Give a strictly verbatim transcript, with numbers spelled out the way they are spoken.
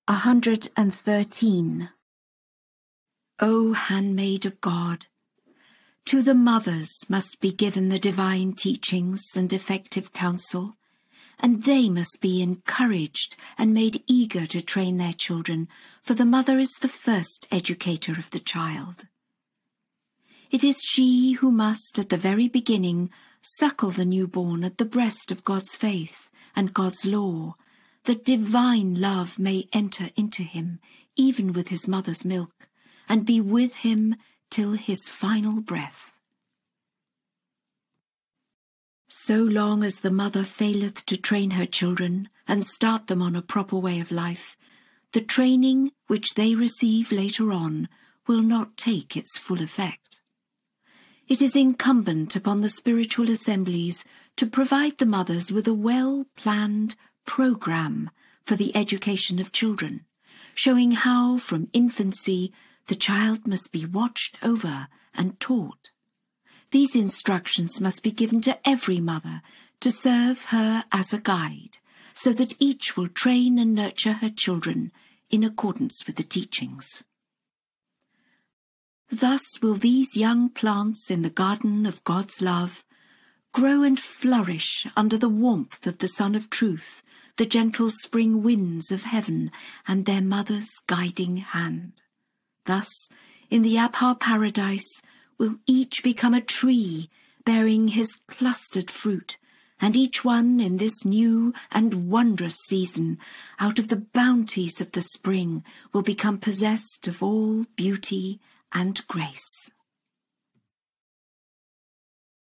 one hundred thirteen. O handmaid of God, to the mothers must be given the divine teachings and effective counsel, and they must be encouraged and made eager to train their children, for the mother is the first educator of the child. It is she who must, at the very beginning, suckle the newborn at the breast of God's faith and God's law, that divine love may enter into him, even with his mother's milk, and be with him till his final breath. So long as the mother faileth to train her children and start them on a proper way of life, the training which they receive later on will not take its full effect. It is incumbent upon the spiritual assemblies to provide the mothers with a well-planned program for the education of children, showing how from infancy the child must be watched over and taught. These instructions must be given to every mother to serve her as a guide, so that each will train and nurture her children in accordance with the teachings. Thus will these young plants in the garden of God's love grow and flourish under the warmth of the Sun of Truth, the gentle spring winds of heaven, and their mother's guiding hand. Thus, in the Abha paradise, will each become a tree bearing his clustered fruit, and each one in this new and wondrous season, out of the bounties of the spring, will become possessed of all beauty and grace.